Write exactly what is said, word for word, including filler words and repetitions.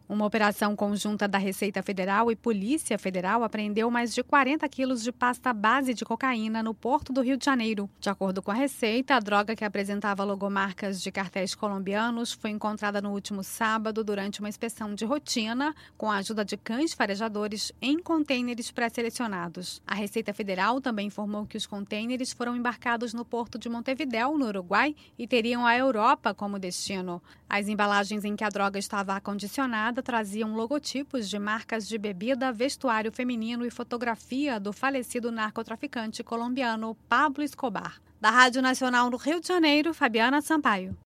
Uma operação conjunta da Receita Federal e Polícia Federal apreendeu mais de quarenta quilos de pasta base de cocaína no Porto do Rio de Janeiro. De acordo com a Receita, a droga que apresentava logomarcas de cartéis colombianos foi encontrada no último sábado durante uma inspeção de rotina, com a ajuda de cães farejadores, em contêineres pré-selecionados. A Receita Federal também informou que os contêineres foram embarcados no Porto de Montevidéu, no Uruguai, e teriam a Europa como destino. As embalagens em que a droga estava acondicionada traziam logotipos de marcas de bebida, vestuário feminino e fotografia do falecido narcotraficante colombiano Pablo Escobar. Da Rádio Nacional no Rio de Janeiro, Fabiana Sampaio.